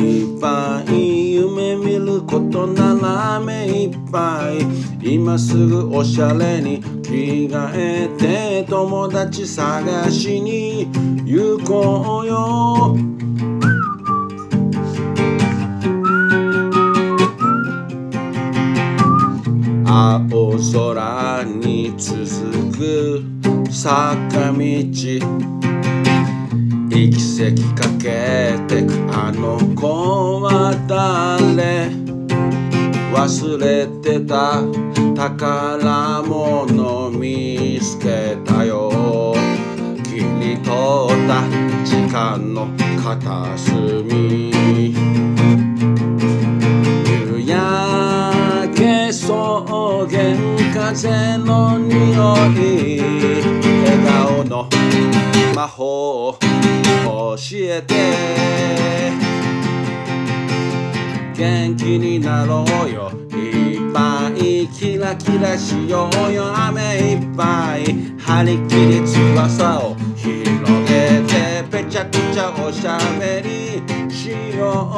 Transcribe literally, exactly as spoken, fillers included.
いっぱい夢見ることなら目いっぱい今すぐおしゃれに着替えて友達探しに行こうよ青空に続く坂道行き先かけてくあの子は誰忘れてた宝物見つけたよ切り取った時間の片隅夕焼け草原風の匂い笑顔の魔法教えて元気になろうよいっぱいキラキラしようよ雨いっぱい張り切り翼を広げてぺちゃくちゃおしゃべりしよう